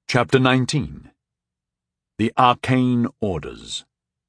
Chapter 19. The Arcane Orders.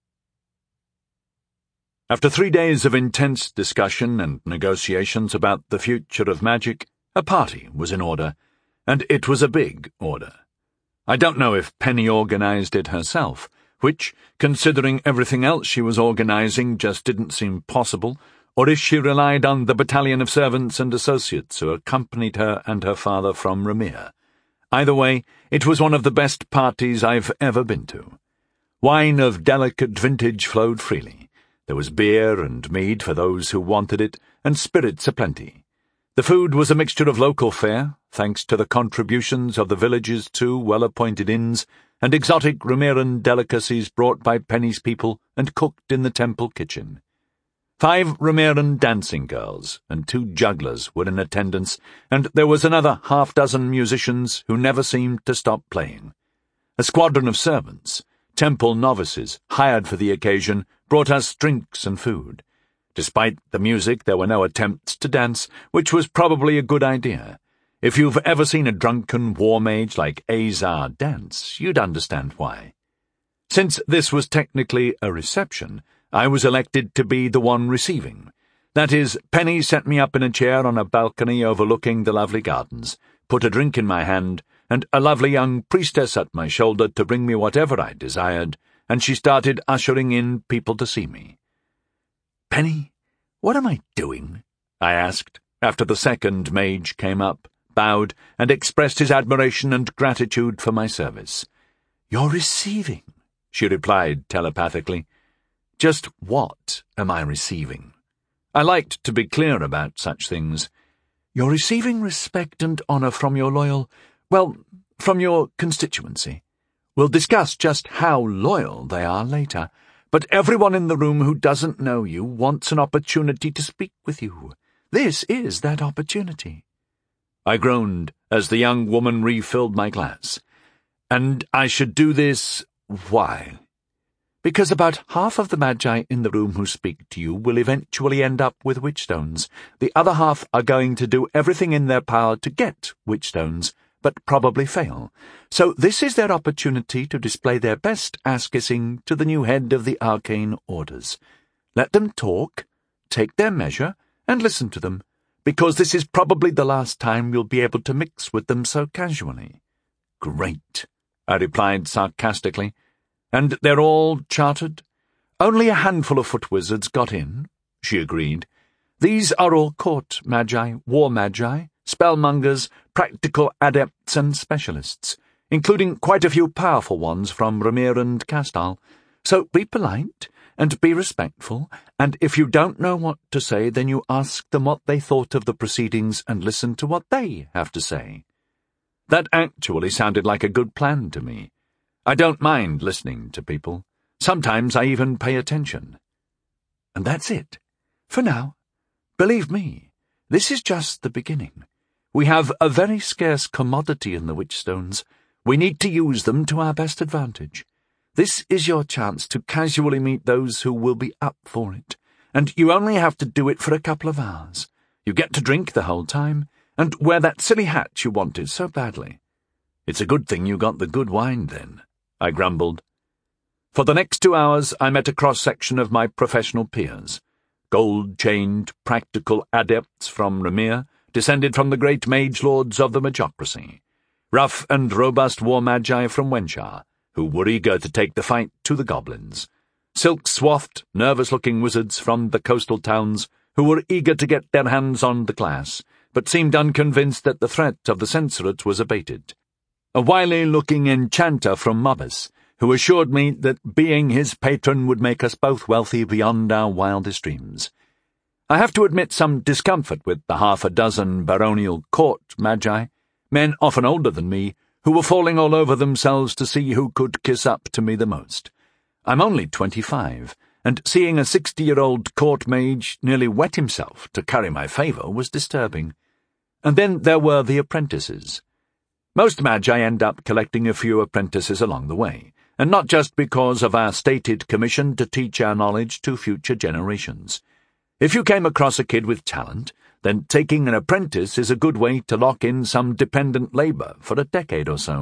After 3 days of intense discussion and negotiations about the future of magic, a party was in order, and it was a big order. I don't know if Penny organized it herself, which, considering everything else she was organizing, just didn't seem possible, or if she relied on the battalion of servants and associates who accompanied her and her father from Ramir. Either way, it was one of the best parties I've ever been to. Wine of delicate vintage flowed freely. There was beer and mead for those who wanted it, and spirits aplenty. The food was a mixture of local fare, thanks to the contributions of the villagers' 2 well-appointed inns, and exotic Ramiran delicacies brought by Penny's people and cooked in the temple kitchen. 5 Ramiran dancing girls and 2 jugglers were in attendance, and there was another half-dozen musicians who never seemed to stop playing. A squadron of servants, temple novices, hired for the occasion, brought us drinks and food. Despite the music, there were no attempts to dance, which was probably a good idea. If you've ever seen a drunken war mage like Azar dance, you'd understand why. Since this was technically a reception, I was elected to be the one receiving. That is, Penny set me up in a chair on a balcony overlooking the lovely gardens, put a drink in my hand, and a lovely young priestess at my shoulder to bring me whatever I desired, and she started ushering in people to see me. "Penny, what am I doing?" I asked, after the second mage came up, bowed, and expressed his admiration and gratitude for my service. "You're receiving," she replied telepathically. Just what am I receiving? I liked to be clear about such things. "You're receiving respect and honour from your from your constituency. We'll discuss just how loyal they are later, but everyone in the room who doesn't know you wants an opportunity to speak with you. This is that opportunity." I groaned as the young woman refilled my glass. "And I should do this, why?" "Because about half of the magi in the room who speak to you will eventually end up with witchstones. The other half are going to do everything in their power to get witchstones, but probably fail. So this is their opportunity to display their best ass-kissing to the new head of the Arcane Orders. Let them talk, take their measure, and listen to them, because this is probably the last time you'll be able to mix with them so casually." "Great," I replied sarcastically. "And they're all chartered?" "Only a handful of foot wizards got in," she agreed. "These are all court magi, war magi, spellmongers, practical adepts and specialists, including quite a few powerful ones from Ramir and Castal. So be polite and be respectful, and if you don't know what to say, then you ask them what they thought of the proceedings and listen to what they have to say." That actually sounded like a good plan to me. I don't mind listening to people. Sometimes I even pay attention. And that's it. For now. Believe me, this is just the beginning. We have a very scarce commodity in the witchstones. We need to use them to our best advantage. This is your chance to casually meet those who will be up for it, and you only have to do it for a couple of hours. You get to drink the whole time, and wear that silly hat you wanted so badly. It's a good thing you got the good wine then, I grumbled. For the next 2 hours I met a cross-section of my professional peers. Gold-chained, practical adepts from Ramir, descended from the great mage lords of the Magocracy. Rough and robust war magi from Wenchar, who were eager to take the fight to the goblins. Silk-swathed, nervous-looking wizards from the coastal towns, who were eager to get their hands on the glass, but seemed unconvinced that the threat of the censorate was abated. A wily-looking enchanter from Mobus, who assured me that being his patron would make us both wealthy beyond our wildest dreams. I have to admit some discomfort with the 6 baronial court magi, men often older than me, who were falling all over themselves to see who could kiss up to me the most. I'm only 25, and seeing a 60-year-old court mage nearly wet himself to curry my favour was disturbing. And then there were the apprentices. Most magi end up collecting a few apprentices along the way, and not just because of our stated commission to teach our knowledge to future generations. If you came across a kid with talent, then taking an apprentice is a good way to lock in some dependent labour for a decade or so.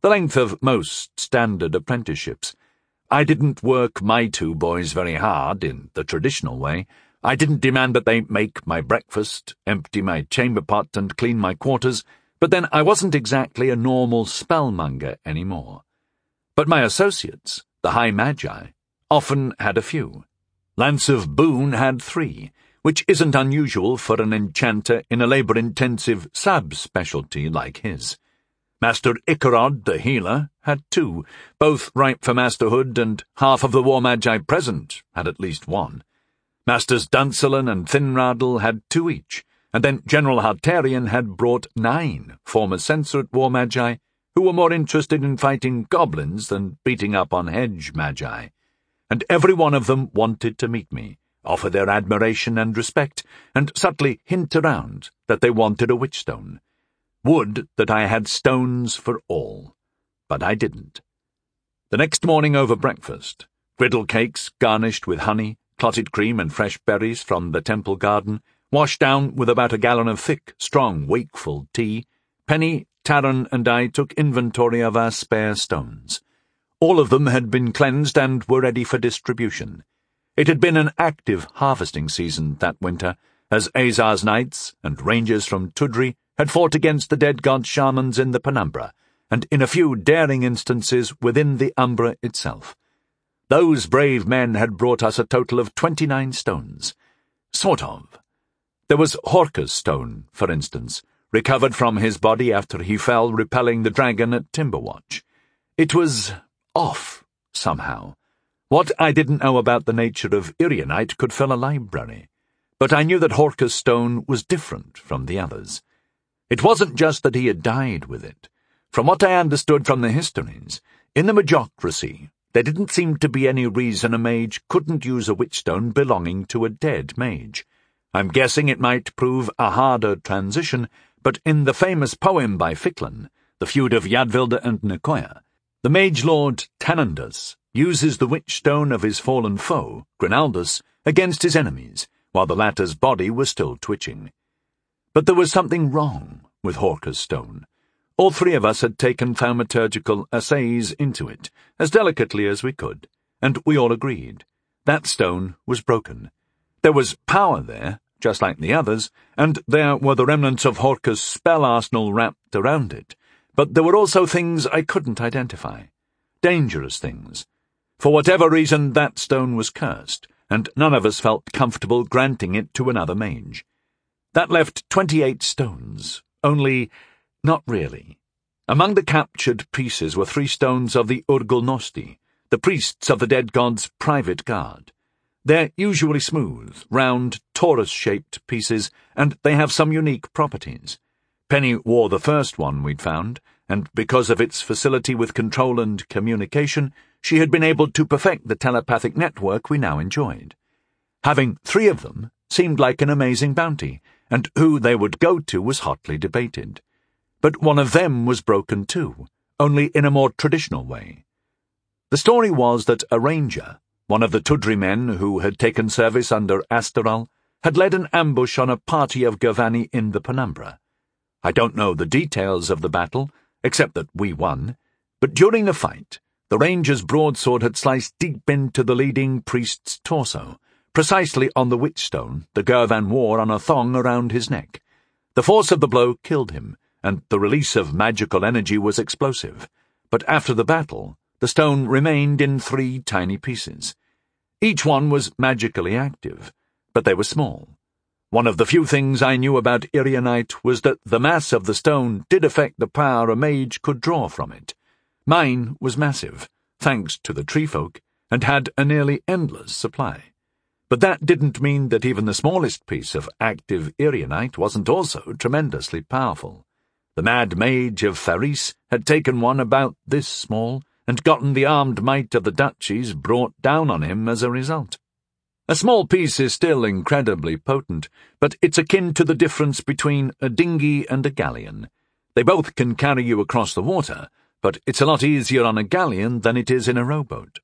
the length of most standard apprenticeships. I didn't work my 2 boys very hard in the traditional way. I didn't demand that they make my breakfast, empty my chamber pot, and clean my quarters, but then I wasn't exactly a normal spellmonger anymore. But my associates, the High Magi, often had a few. Lance of Boone had 3, which isn't unusual for an enchanter in a labour-intensive sub-specialty like his. Master Icarod, the healer, had 2, both ripe for masterhood, and half of the War Magi present had at least 1. Masters Duncelin and Thinradel had 2 each, and then General Hartarian had brought 9 former censorate War Magi who were more interested in fighting goblins than beating up on hedge magi. And every one of them wanted to meet me, offer their admiration and respect, and subtly hint around that they wanted a witchstone. Would that I had stones for all, but I didn't. The next morning over breakfast, griddle cakes garnished with honey, clotted cream and fresh berries from the temple garden, washed down with about a gallon of thick, strong, wakeful tea, Penny, Taran, and I took inventory of our spare stones. All of them had been cleansed and were ready for distribution. It had been an active harvesting season that winter, as Azar's knights and rangers from Tudri had fought against the dead god shamans in the Penumbra, and in a few daring instances within the Umbra itself. Those brave men had brought us a total of 29 stones. Sort of. There was Horka's stone, for instance, recovered from his body after he fell repelling the dragon at Timberwatch. It was off, somehow. What I didn't know about the nature of Irianite could fill a library, but I knew that Horka's stone was different from the others. It wasn't just that he had died with it. From what I understood from the histories, in the Majocracy, there didn't seem to be any reason a mage couldn't use a witchstone belonging to a dead mage. I'm guessing it might prove a harder transition, but in the famous poem by Ficklin, The Feud of Yadvilda and Nicoya, the mage lord Tanandus uses the witchstone of his fallen foe, Grinaldus, against his enemies, while the latter's body was still twitching. But there was something wrong with Horka's stone. All 3 of us had taken thaumaturgical essays into it, as delicately as we could, and we all agreed. That stone was broken. There was power there, just like the others, and there were the remnants of Horka's spell arsenal wrapped around it, but there were also things I couldn't identify. Dangerous things. For whatever reason, that stone was cursed, and none of us felt comfortable granting it to another mage. That left 28 stones, only not really. Among the captured pieces were 3 stones of the Urgulnosti, the priests of the dead god's private guard. They're usually smooth, round, torus-shaped pieces, and they have some unique properties. Penny wore the first one we'd found, and because of its facility with control and communication, she had been able to perfect the telepathic network we now enjoyed. Having 3 of them seemed like an amazing bounty, and who they would go to was hotly debated. But one of them was broken too, only in a more traditional way. The story was that a ranger, one of the Tudri men who had taken service under Asteral, had led an ambush on a party of Gavani in the Penumbra. I don't know the details of the battle, except that we won, but during the fight, the ranger's broadsword had sliced deep into the leading priest's torso, precisely on the witchstone the Gurvan wore on a thong around his neck. The force of the blow killed him, and the release of magical energy was explosive, but after the battle, the stone remained in 3 tiny pieces. Each one was magically active, but they were small. One of the few things I knew about Irianite was that the mass of the stone did affect the power a mage could draw from it. Mine was massive, thanks to the treefolk, and had a nearly endless supply. But that didn't mean that even the smallest piece of active Irianite wasn't also tremendously powerful. The mad mage of Faris had taken one about this small, and gotten the armed might of the duchies brought down on him as a result. A small piece is still incredibly potent, but it's akin to the difference between a dinghy and a galleon. They both can carry you across the water, but it's a lot easier on a galleon than it is in a rowboat.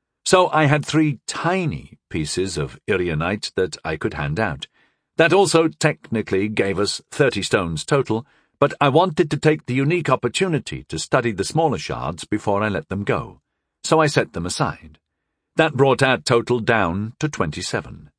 So I had 3 tiny pieces of Irianite that I could hand out. That also technically gave us 30 stones total, but I wanted to take the unique opportunity to study the smaller shards before I let them go, so I set them aside. That brought our total down to 27.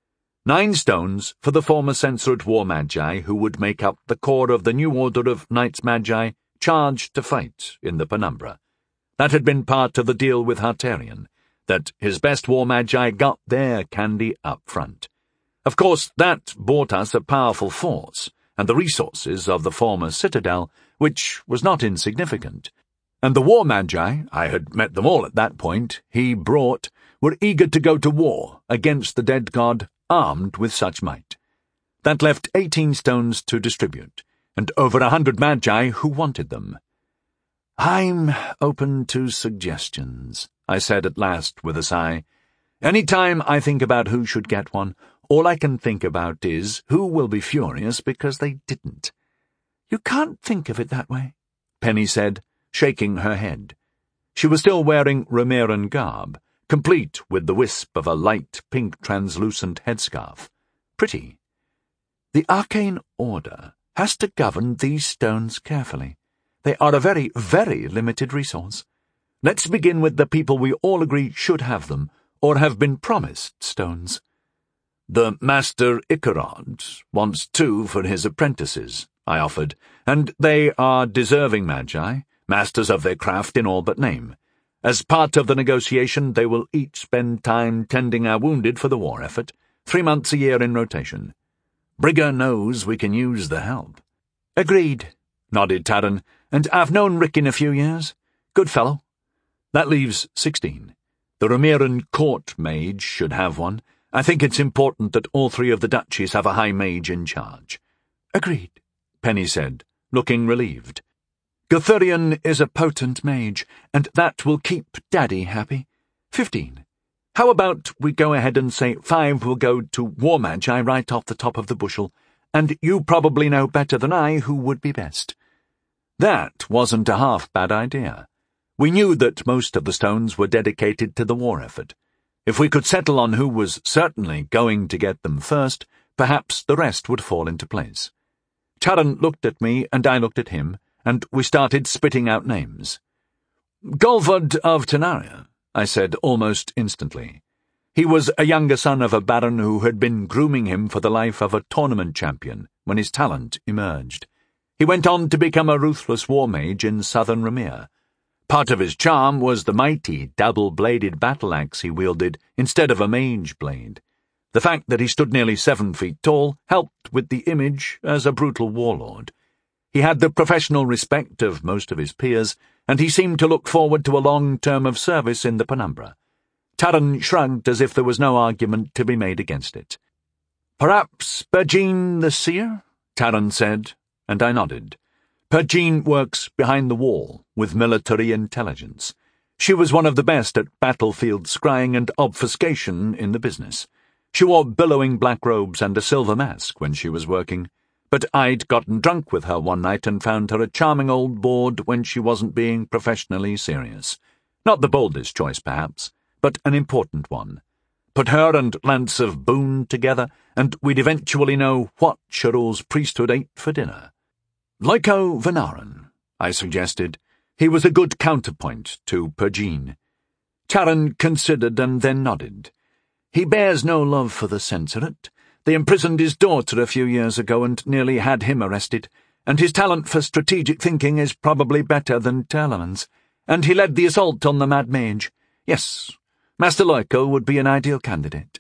9 stones for the former censored war magi who would make up the core of the new order of Knights Magi charged to fight in the Penumbra. That had been part of the deal with Hartarion, that his best war magi got their candy up front. Of course, that bought us a powerful force, and the resources of the former citadel, which was not insignificant. And the war magi, I had met them all at that point, he brought, were eager to go to war against the dead god, armed with such might. That left 18 stones to distribute, and over 100 magi who wanted them. "I'm open to suggestions," I said at last with a sigh. "Any time I think about who should get one, all I can think about is who will be furious because they didn't." "You can't think of it that way," Penny said, shaking her head. She was still wearing Remeran garb, complete with the wisp of a light pink translucent headscarf. Pretty. "The Arcane Order has to govern these stones carefully. They are a very, very limited resource. Let's begin with the people we all agree should have them, or have been promised stones." "The Master Icarod wants 2 for his apprentices," I offered, "and they are deserving magi, masters of their craft in all but name. As part of the negotiation, they will each spend time tending our wounded for the war effort, 3 months a year in rotation. Brigger knows we can use the help." "Agreed," nodded Taran, "and I've known Rickon a few years. Good fellow." That leaves 16. The Remeran court mage should have one. I think it's important that all 3 of the duchies have a high mage in charge." "Agreed," Penny said, looking relieved. "Guthurion is a potent mage, and that will keep Daddy happy. 15. How about we go ahead and say 5 will go to war magi right off the top of the bushel, and you probably know better than I who would be best." That wasn't a half-bad idea. We knew that most of the stones were dedicated to the war effort. If we could settle on who was certainly going to get them first, perhaps the rest would fall into place. Taran looked at me and I looked at him, and we started spitting out names. "Golvod of Tenaria," I said almost instantly. He was a younger son of a baron who had been grooming him for the life of a tournament champion when his talent emerged. He went on to become a ruthless war mage in southern Remir. Part of his charm was the mighty double-bladed battle-axe he wielded instead of a mage blade. The fact that he stood nearly 7 feet tall helped with the image as a brutal warlord. He had the professional respect of most of his peers, and he seemed to look forward to a long term of service in the Penumbra. Taran shrugged as if there was no argument to be made against it. "Perhaps Pergine the Seer?" Taran said, and I nodded. Pergine works behind the wall with military intelligence. She was one of the best at battlefield scrying and obfuscation in the business. She wore billowing black robes and a silver mask when she was working, but I'd gotten drunk with her one night and found her a charming old bawd when she wasn't being professionally serious. Not the boldest choice, perhaps, but an important one. Put her and Lance of Boone together, and we'd eventually know what Sharul's priesthood ate for dinner. "Lyco Venaran," I suggested. He was a good counterpoint to Pergine. Taran considered and then nodded. "He bears no love for the censorate. They imprisoned his daughter a few years ago and nearly had him arrested, and his talent for strategic thinking is probably better than Terleman's, and he led the assault on the Mad Mage. Yes, Master Lyco would be an ideal candidate."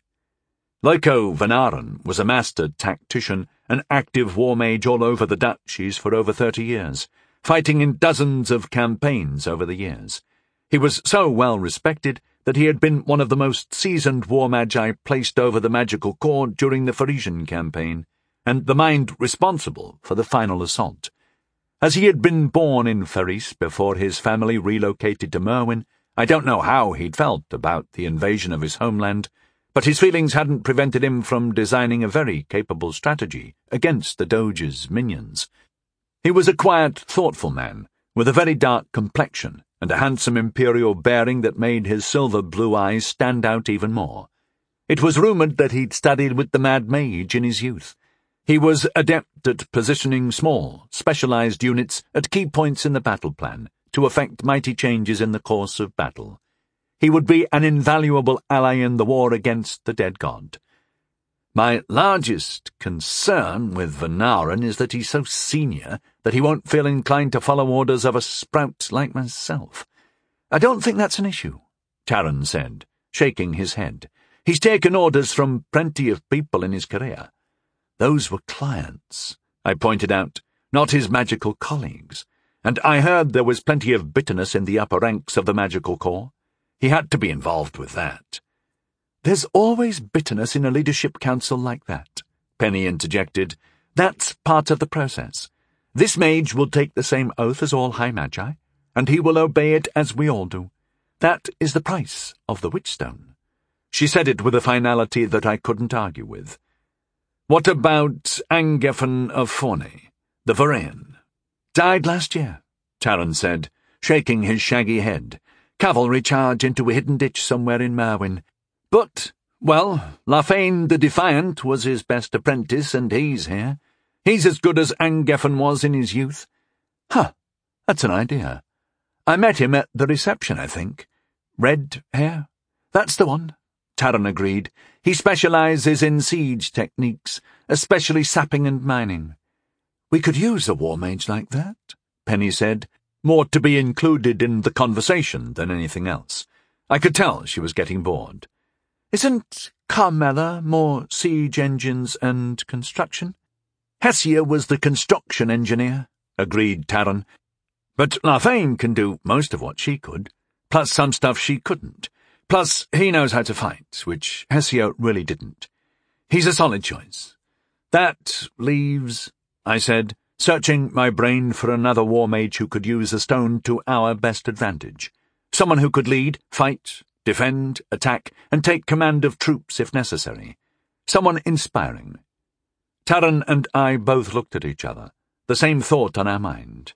Lyco Venaran was a mastered tactician, an active war mage all over the duchies for over 30 years, fighting in dozens of campaigns over the years. He was so well respected that he had been one of the most seasoned war magi placed over the magical core during the Pharisian campaign, and the mind responsible for the final assault. As he had been born in Pharis before his family relocated to Merwyn, I don't know how he'd felt about the invasion of his homeland, but his feelings hadn't prevented him from designing a very capable strategy against the Doge's minions. He was a quiet, thoughtful man, with a very dark complexion and a handsome imperial bearing that made his silver-blue eyes stand out even more. It was rumoured that he'd studied with the Mad Mage in his youth. He was adept at positioning small, specialized units at key points in the battle plan to effect mighty changes in the course of battle. He would be an invaluable ally in the war against the dead god. My largest concern with Vanaren is that he's so senior that he won't feel inclined to follow orders of a sprout like myself. I don't think that's an issue, Taran said, shaking his head. He's taken orders from plenty of people in his career. Those were clients, I pointed out, not his magical colleagues, and I heard there was plenty of bitterness in the upper ranks of the magical corps. He had to be involved with that. There's always bitterness in a leadership council like that, Penny interjected. That's part of the process. This mage will take the same oath as all high magi, and he will obey it as we all do. That is the price of the Witchstone. She said it with a finality that I couldn't argue with. What about Angefn of Forney, the Varayan? Died last year, Taran said, shaking his shaggy head. Cavalry charge into a hidden ditch somewhere in Merwyn. But, well, Lafane the Defiant was his best apprentice, and he's here. He's as good as Angefn was in his youth. Huh, that's an idea. I met him at the reception, I think. Red hair? That's the one, Taran agreed. He specializes in siege techniques, especially sapping and mining. We could use a war mage like that, Penny said, more to be included in the conversation than anything else. I could tell she was getting bored. Isn't Carmela more siege engines and construction? Hessia was the construction engineer, agreed Taran. But Lafane can do most of what she could, plus some stuff she couldn't. Plus, he knows how to fight, which Hessia really didn't. He's a solid choice. That leaves, I said, searching my brain for another war mage who could use a stone to our best advantage. Someone who could lead, fight, defend, attack, and take command of troops if necessary. Someone inspiring. Taran and I both looked at each other, the same thought on our mind.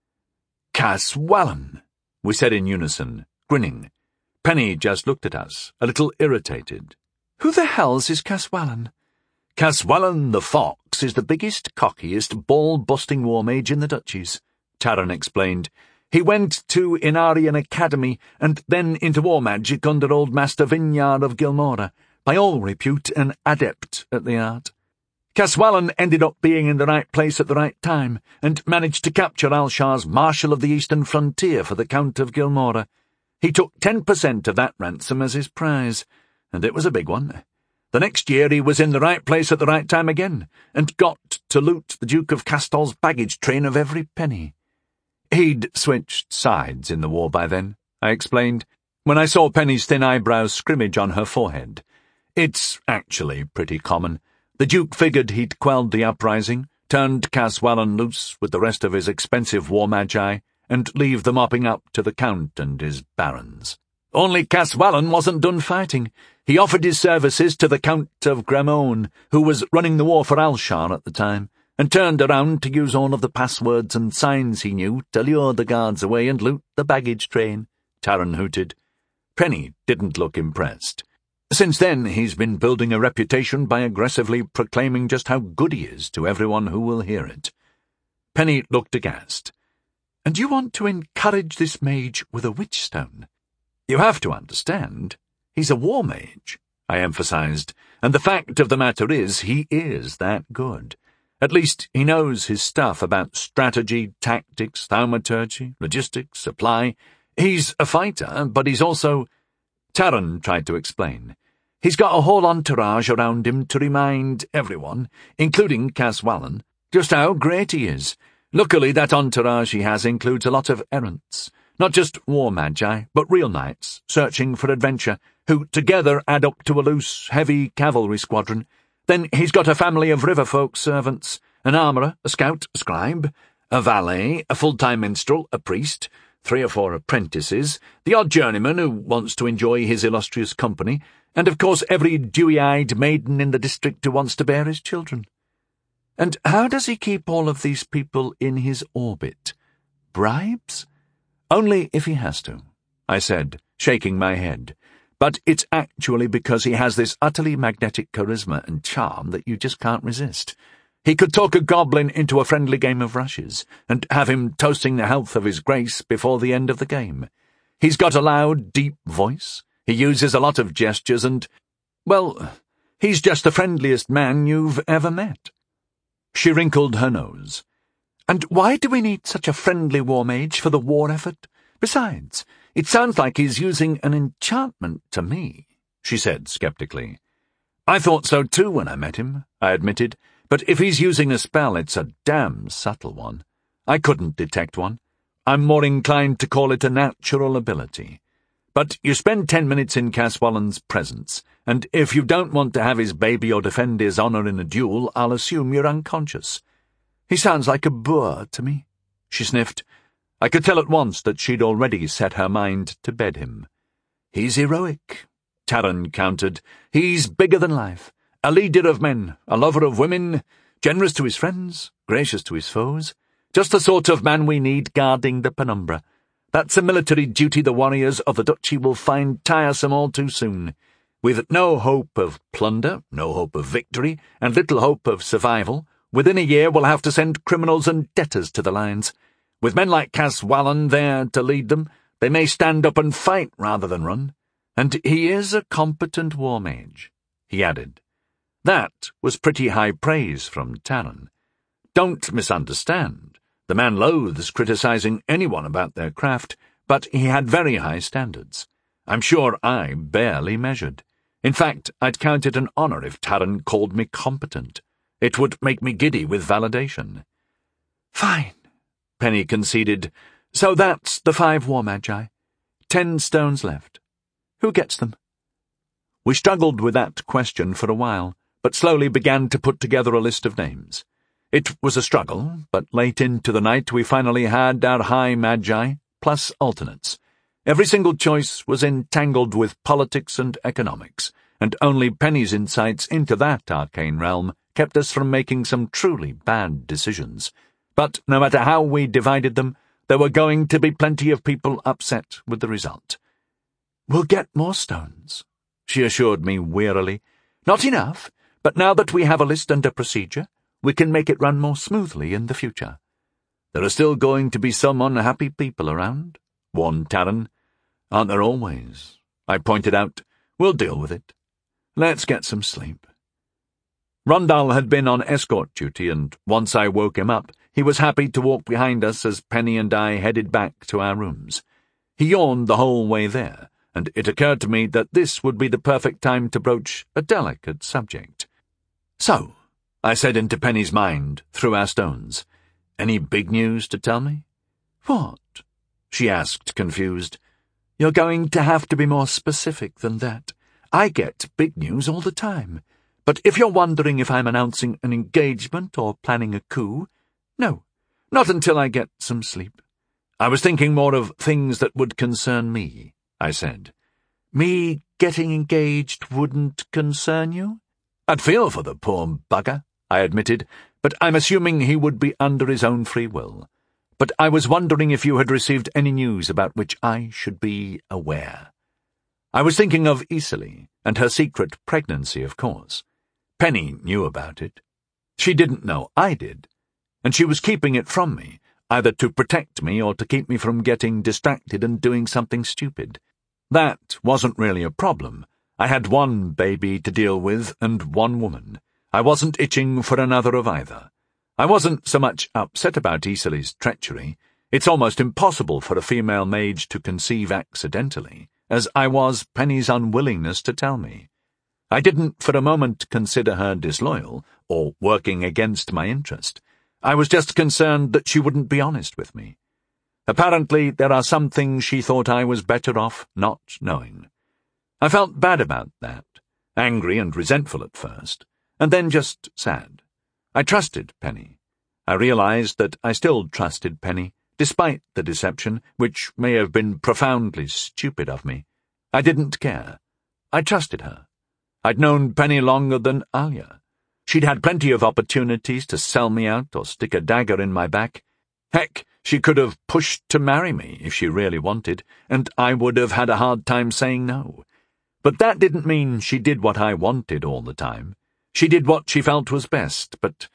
Caswallon, we said in unison, grinning. Penny just looked at us, a little irritated. Who the hell's is Caswallon? Caswallon the Fox is the biggest, cockiest, ball-busting war mage in the Duchies, Taran explained. He went to Inarian Academy and then into war magic under old Master Vinyar of Gilmora, by all repute an adept at the art. Caswallon ended up being in the right place at the right time, and managed to capture Alshar's Marshal of the Eastern Frontier for the Count of Gilmora. He took 10% of that ransom as his prize, and it was a big one. The next year he was in the right place at the right time again, and got to loot the Duke of Castle's baggage train of every penny. He'd switched sides in the war by then, I explained, when I saw Penny's thin eyebrows scrimmage on her forehead. It's actually pretty common. The Duke figured he'd quelled the uprising, turned Caswallon loose with the rest of his expensive war magi, and leave the mopping up to the Count and his barons. Only Caswallon wasn't done fighting. He offered his services to the Count of Gramone, who was running the war for Alshar at the time, and turned around to use all of the passwords and signs he knew to lure the guards away and loot the baggage train, Taran hooted. Penny didn't look impressed. Since then, he's been building a reputation by aggressively proclaiming just how good he is to everyone who will hear it. Penny looked aghast. And you want to encourage this mage with a witchstone? You have to understand, he's a war mage, I emphasized, and the fact of the matter is he is that good. At least he knows his stuff about strategy, tactics, thaumaturgy, logistics, supply. He's a fighter, but he's also— Taran tried to explain. He's got a whole entourage around him to remind everyone, including Caswallon, just how great he is. Luckily, that entourage he has includes a lot of errants, not just war magi, but real knights searching for adventure, who together add up to a loose, heavy cavalry squadron. Then he's got a family of riverfolk servants, an armourer, a scout, a scribe, a valet, a full-time minstrel, a priest, 3 or 4 apprentices, the odd journeyman who wants to enjoy his illustrious company, and of course every dewy-eyed maiden in the district who wants to bear his children. And how does he keep all of these people in his orbit? Bribes? Only if he has to, I said, shaking my head. But it's actually because he has this utterly magnetic charisma and charm that you just can't resist. He could talk a goblin into a friendly game of rushes, and have him toasting the health of his grace before the end of the game. He's got a loud, deep voice. He uses a lot of gestures and, well, he's just the friendliest man you've ever met. She wrinkled her nose. And why do we need such a friendly war mage for the war effort? Besides, it sounds like he's using an enchantment to me, she said skeptically. I thought so too when I met him, I admitted, but if he's using a spell, it's a damn subtle one. I couldn't detect one. I'm more inclined to call it a natural ability. But you spend 10 minutes in Caswallon's presence, and if you don't want to have his baby or defend his honour in a duel, I'll assume you're unconscious. He sounds like a boor to me, she sniffed. I could tell at once that she'd already set her mind to bed him. He's heroic, Taran countered. He's bigger than life, a leader of men, a lover of women, generous to his friends, gracious to his foes. Just the sort of man we need guarding the penumbra. That's a military duty the warriors of the Duchy will find tiresome all too soon. With no hope of plunder, no hope of victory, and little hope of survival, within a year we'll have to send criminals and debtors to the lines. With men like Caswallon there to lead them, they may stand up and fight rather than run. And he is a competent war mage, he added. That was pretty high praise from Taran. Don't misunderstand. The man loathes criticizing anyone about their craft, but he had very high standards. I'm sure I barely measured. In fact, I'd count it an honour if Taran called me competent. It would make me giddy with validation. Fine, Penny conceded. So that's the 5 war magi. 10 stones left. Who gets them? We struggled with that question for a while, but slowly began to put together a list of names. It was a struggle, but late into the night we finally had our high magi, plus alternates. Every single choice was entangled with politics and economics, and only Penny's insights into that arcane realm kept us from making some truly bad decisions. But no matter how we divided them, there were going to be plenty of people upset with the result. We'll get more stones, she assured me wearily. Not enough, but now that we have a list and a procedure, we can make it run more smoothly in the future. There are still going to be some unhappy people around, warned Taran. Aren't there always? I pointed out. We'll deal with it. Let's get some sleep. Rondal had been on escort duty, and once I woke him up, he was happy to walk behind us as Penny and I headed back to our rooms. He yawned the whole way there, and it occurred to me that this would be the perfect time to broach a delicate subject. So, I said into Penny's mind through our stones, any big news to tell me? What? She asked, confused. You're going to have to be more specific than that. I get big news all the time. But if you're wondering if I'm announcing an engagement or planning a coup, no, not until I get some sleep. I was thinking more of things that would concern me, I said. Me getting engaged wouldn't concern you? I'd feel for the poor bugger, I admitted, but I'm assuming he would be under his own free will. But I was wondering if you had received any news about which I should be aware. I was thinking of Isali and her secret pregnancy, of course. Penny knew about it. She didn't know I did, and she was keeping it from me, either to protect me or to keep me from getting distracted and doing something stupid. That wasn't really a problem. I had one baby to deal with and one woman. I wasn't itching for another of either. I wasn't so much upset about Isali's treachery. It's almost impossible for a female mage to conceive accidentally, as I was Penny's unwillingness to tell me. I didn't for a moment consider her disloyal or working against my interest. I was just concerned that she wouldn't be honest with me. Apparently there are some things she thought I was better off not knowing. I felt bad about that, angry and resentful at first, and then just sad. I trusted Penny. I realized that I still trusted Penny, despite the deception, which may have been profoundly stupid of me. I didn't care. I trusted her. I'd known Penny longer than Alia. She'd had plenty of opportunities to sell me out or stick a dagger in my back. Heck, she could have pushed to marry me if she really wanted, and I would have had a hard time saying no. But that didn't mean she did what I wanted all the time. She did what she felt was best, but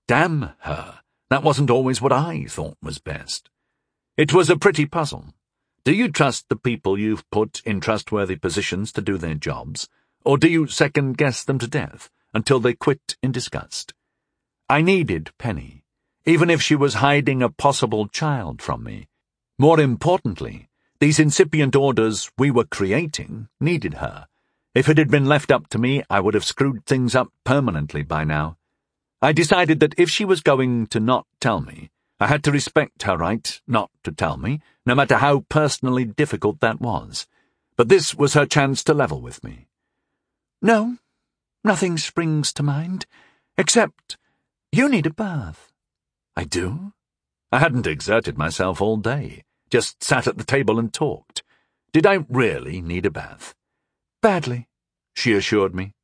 Damn her, that wasn't always what I thought was best. It was a pretty puzzle. Do you trust the people you've put in trustworthy positions to do their jobs, or do you second-guess them to death until they quit in disgust? I needed Penny, even if she was hiding a possible child from me. More importantly, these incipient orders we were creating needed her. If it had been left up to me, I would have screwed things up permanently by now. I decided that if she was going to not tell me, I had to respect her right not to tell me, no matter how personally difficult that was. But this was her chance to level with me. No, nothing springs to mind, except you need a bath. I do? I hadn't exerted myself all day, just sat at the table and talked. Did I really need a bath? Badly, she assured me.